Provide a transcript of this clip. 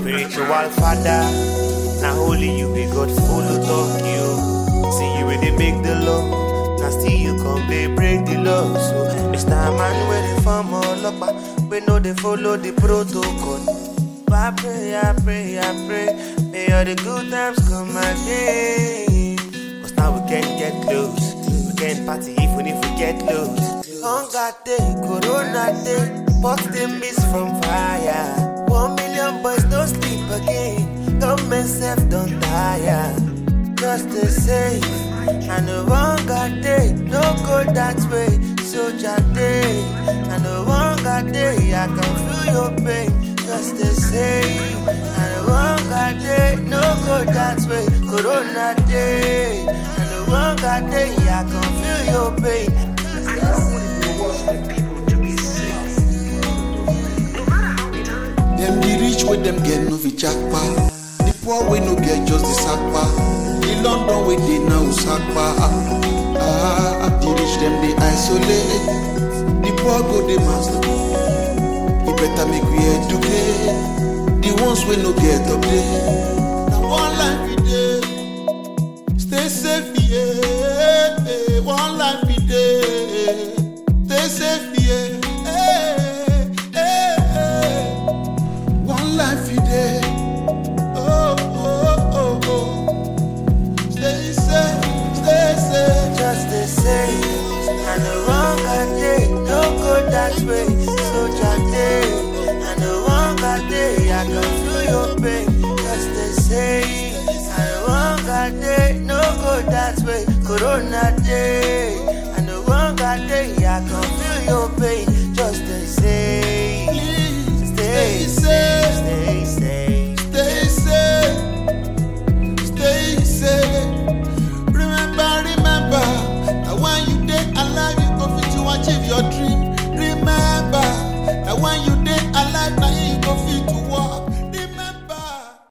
Spiritual father, now only you we God follow talk you. See you when they make the law, now still you come they break the law. So Mr. Man where they form all up, we know they follow the protocol. I pray, may all the good times come again. Cause now we can get close, we can party even if we get loose. Hunger day, corona day, but they miss from fire. 1 million boys don't sleep again, government self don't tire. Just to save, and the hunger day, no go that way. Soldier day, and the hunger day, I can feel your pain. Just the same, and the hunger day, no go that way. Corona day, and the hunger day, I can feel your pain. Them the rich with them get no vichakpa. The poor we no get just the sakpa. The London with they now sakpa. The rich them they isolate. The poor go they master. You better make we educate the ones we no get up there. Now one life we day, stay safe yeah. One life we day, stay safe yeah. One life we day, oh. Stay safe, just the same. And the hunger day, no go that way. Soldier day, and the hunger day, I can feel your pain. Just the same. And the hunger day, no go that way. Corona day.